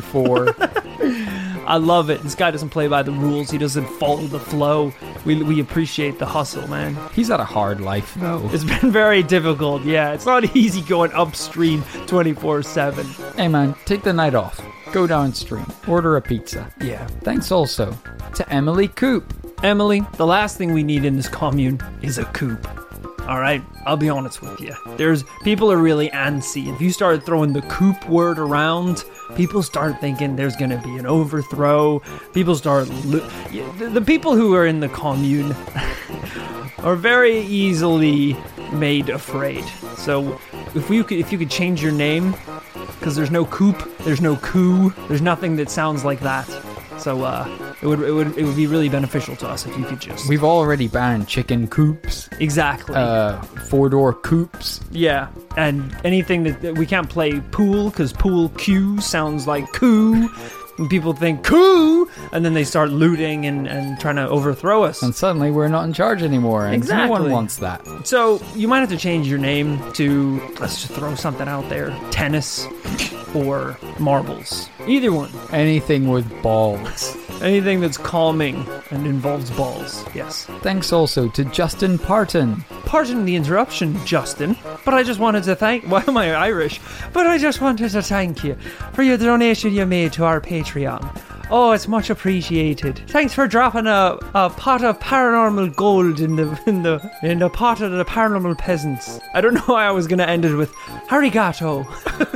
2x4. I love it. This guy doesn't play by the rules. He doesn't follow the flow. We appreciate the hustle, man. He's had a hard life, though. It's been very difficult. Yeah, it's not easy going upstream 24/7. Hey, man, take the night off. Go downstream. Order a pizza. Yeah. Thanks also to Emily Coop. Emily, the last thing we need in this commune is a coop. All right, I'll be honest with you. People are really antsy. If you start throwing the coop word around, people start thinking there's going to be an overthrow. People start... The people who are in the commune are very easily made afraid. So if you could change your name, because there's no coop, there's no coup, there's nothing that sounds like that. So it would be really beneficial to us if you could just... We've already banned chicken coops. Exactly. 4-door coops. Yeah, and anything that we can't play pool, because pool Q sounds like coup. And people think coup, and then they start looting and trying to overthrow us. And suddenly we're not in charge anymore, and Exactly. no one wants that. So you might have to change your name to, let's just throw something out there, tennis or marbles. Either one. Anything with balls. Anything that's calming and involves balls. Yes. Thanks also to Justin Parton. Pardon the interruption, Justin, but I just wanted to thank... Why am I Irish? But I just wanted to thank you for your donation you made to our Patreon. Oh, it's much appreciated. Thanks for dropping a pot of paranormal gold in the pot of the paranormal peasants. I don't know why I was going to end it with arigato.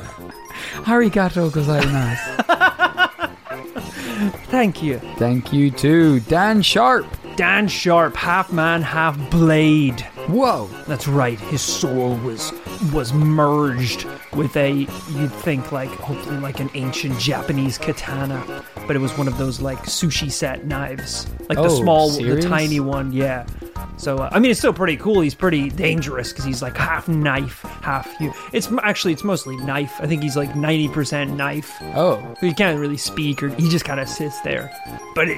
Arigato gozaimasu. Thank you. Thank you to Dan Sharp. Dan Sharp, half man, half blade. Whoa. That's right. His soul was merged with you'd think like, hopefully like an ancient Japanese katana, but it was one of those like sushi set knives, like the small, serious? the tiny one. Yeah. So I mean, it's still pretty cool. He's pretty dangerous because he's like half knife, half you. It's mostly knife. I think he's like 90% knife. Oh. So he can't really speak, or he just kind of sits there. But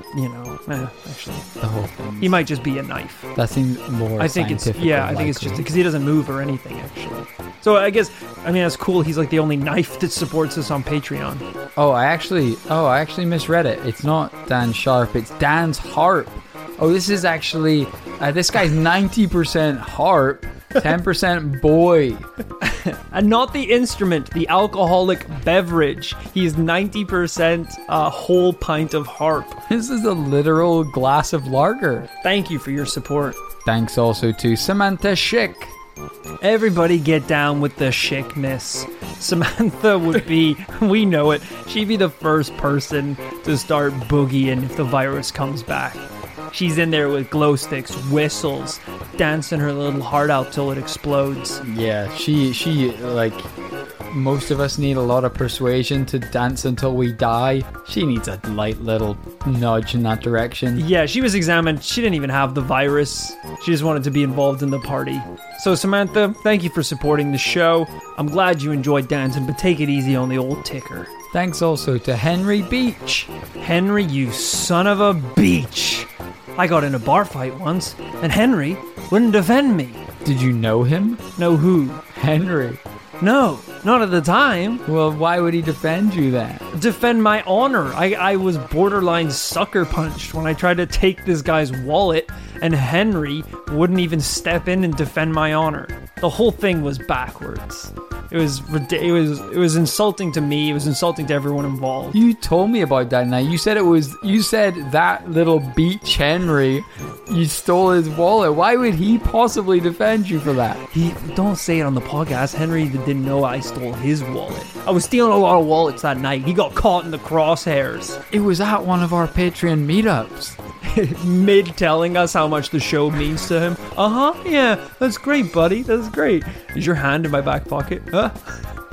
actually, The whole thing. he might just be a knife. That seems more I think it's scientifically I think it's just likely. because he doesn't move or anything actually. So I guess that's cool. He's like the only knife that supports us on Patreon. Oh, I actually misread it. It's not Dan Sharp, it's Dan's harp. Oh, this is actually this guy's 90% harp, 10% boy. And not the instrument, the alcoholic beverage. He's 90% a whole pint of harp. This is a literal glass of lager. Thank you for your support. Thanks also to Samantha Schick. Everybody get down with the chickness. Samantha would be, we know it, she'd be the first person to start boogieing if the virus comes back. She's in there with glow sticks, whistles, dancing her little heart out till it explodes. Yeah, she like most of us need a lot of persuasion to dance until we die. She needs a light little nudge in that direction. Yeah, she was examined. She didn't even have the virus. She just wanted to be involved in the party. So Samantha, thank you for supporting the show. I'm glad you enjoyed dancing, but take it easy on the old ticker. Thanks also to Henry Beach. Henry, you son of a beach. I got in a bar fight once, and Henry wouldn't defend me. Did you know him? Know who? Henry. No, not at the time. Well, why would he defend you then? Defend my honor. I was borderline sucker punched when I tried to take this guy's wallet, and Henry wouldn't even step in and defend my honor. The whole thing was backwards. It was insulting to me. It was insulting to everyone involved. You told me about that night. You said that little beach Henry, you stole his wallet. Why would he possibly defend you for that? Don't say it on the podcast. Henry didn't know I stole his wallet. I was stealing a lot of wallets that night. He got caught in the crosshairs. It was at one of our Patreon meetups. Mid telling us how much the show means to him. Yeah, that's great, buddy. That's great. Is your hand in my back pocket? Huh?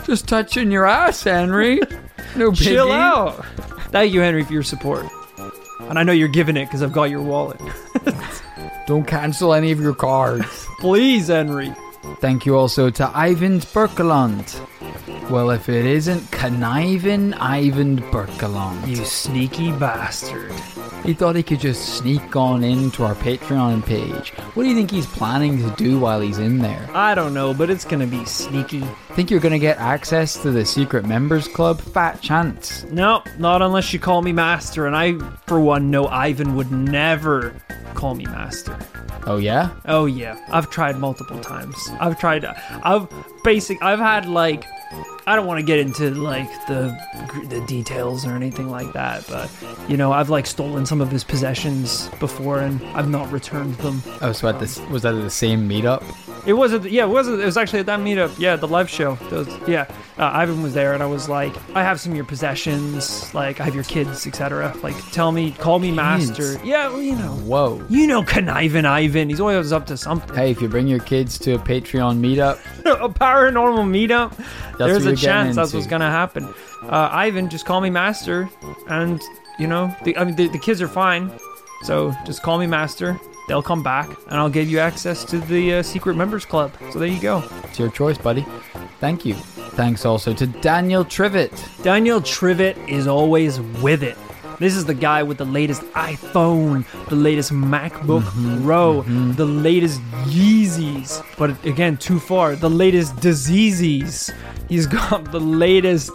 Just touching your ass, Henry. No biggie. Chill out. Thank you, Henry, for your support. And I know you're giving it because I've got your wallet. Don't cancel any of your cards. Please, Henry. Thank you also to Ivan Birkeland. Well, if it isn't conniving Ivan Birkeland. You sneaky bastard. He thought he could just sneak on into our Patreon page. What do you think he's planning to do while he's in there? I don't know, but it's gonna be sneaky. Think you're gonna get access to the secret members club? Fat chance. No, not unless you call me master, and I, for one, know Ivan would never call me master. Oh yeah? Oh yeah, I've tried multiple times. I've had like, I don't want to get into like the details or anything like that, but you know, I've like stolen some of his possessions before and I've not returned them. Oh, so at this, was that at the same meetup? It was actually at that meetup. Yeah, the live show. Ivan was there, and I was like, I have some of your possessions. Like, I have your kids, etc. Like, call me master. Yeah, well, you know. Whoa. You know, conniving Ivan. He's always up to something. Hey, if you bring your kids to a Patreon meetup, a paranormal meetup, there's a chance that's into. what's gonna happen. Ivan, just call me master, and you know, the kids are fine. So just call me master. They'll come back, and I'll give you access to the secret members club. So there you go. It's your choice, buddy. Thank you. Thanks also to Daniel Trivet. Daniel Trivet is always with it. This is the guy with the latest iPhone, the latest MacBook Pro, the latest Yeezys. But again, too far. The latest diseases. He's got the latest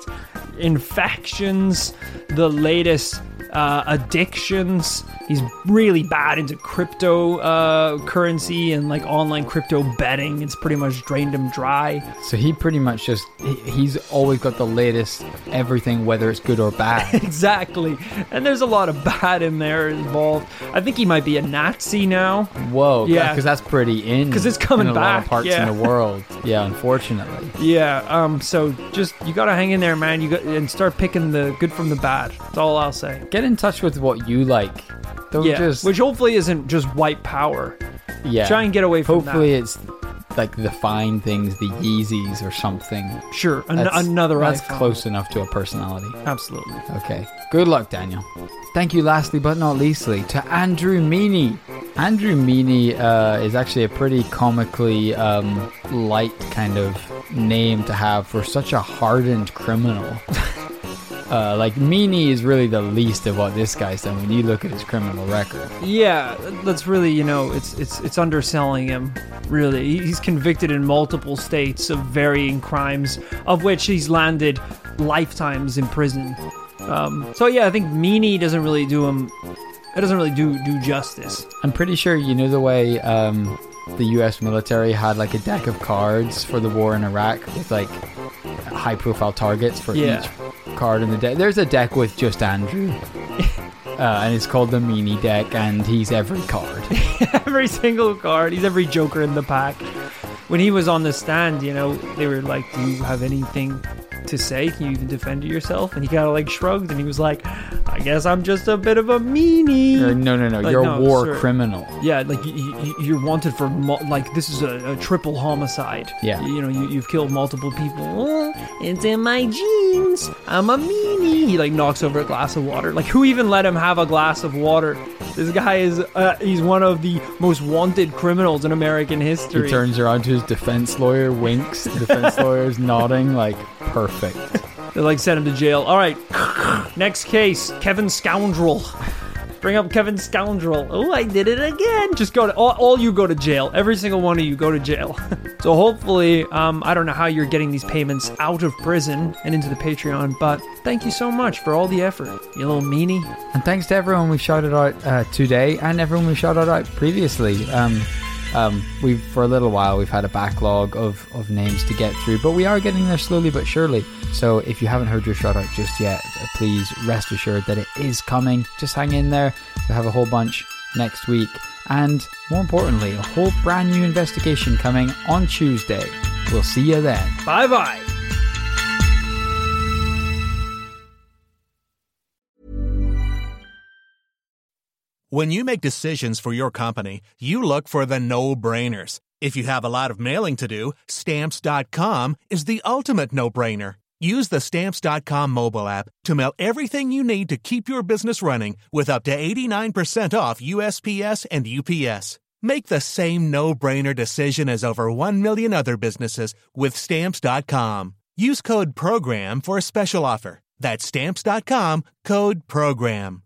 infections, the latest addictions. He's really bad into cryptocurrency and like online crypto betting. It's pretty much drained him dry. So he pretty much he's always got the latest everything, whether it's good or bad. Exactly. And there's a lot of bad in there involved. I think he might be a Nazi now. Whoa. Yeah. Because that's pretty in. Because it's coming in a back. lot of parts in the world. Yeah, unfortunately. Yeah. So just, you gotta hang in there, man. And start picking the good from the bad. That's all I'll say. Get in touch with what you like. Don't just... Which hopefully isn't just white power. Yeah. Try and get away from hopefully it's like the fine things, the Yeezys or something. Sure. Another That's iPhone. close enough to a personality. Absolutely. Okay. Good luck, Daniel. Thank you lastly but not leastly to Andrew Meany. Andrew Meany is actually a pretty comically light kind of name to have for such a hardened criminal. Like, Meany is really the least of what this guy's done when you look at his criminal record. Yeah, that's really, you know, it's underselling him, really. He's convicted in multiple states of varying crimes, of which he's landed lifetimes in prison. So yeah, I think Meany doesn't really do him... It doesn't really do justice. I'm pretty sure you know the way the US military had like a deck of cards for the war in Iraq with like high-profile targets for each card in the deck. There's a deck with just Andrew, and it's called the Meany deck, and he's every card. Every single card. He's every joker in the pack. When he was on the stand, you know, they were like, "Do you have anything to say? Can you even defend yourself?" And he kind of like shrugged, and he was like, "I guess I'm just a bit of a meanie." No. Like, you're a war criminal. Yeah, like you're wanted for like this is a triple homicide. Yeah, you know, you've killed multiple people. Oh, it's in my genes. I'm a meanie. He like knocks over a glass of water. Like, who even let him have a glass of water? This guy is he's one of the most wanted criminals in American history. He turns around to his defense lawyer, winks. The defense lawyer's nodding like, perfect. They like send him to jail. All right, next case, Kevin Scoundrel. Bring up Kevin Scoundrel. Oh, I did it again. Just go to all you go to jail. Every single one of you go to jail. So hopefully, I don't know how you're getting these payments out of prison and into the Patreon, but thank you so much for all the effort, you little meanie. And thanks to everyone we shouted out today and everyone we shouted out previously. We've for a little while we've had a backlog of names to get through, but we are getting there slowly but surely. So if you haven't heard your shout out just yet, please rest assured that it is coming. Just hang in there. We'll have a whole bunch next week, and more importantly, a whole brand new investigation coming on Tuesday. We'll see you then. Bye bye. When you make decisions for your company, you look for the no-brainers. If you have a lot of mailing to do, Stamps.com is the ultimate no-brainer. Use the Stamps.com mobile app to mail everything you need to keep your business running with up to 89% off USPS and UPS. Make the same no-brainer decision as over 1 million other businesses with Stamps.com. Use code PROGRAM for a special offer. That's Stamps.com, code PROGRAM.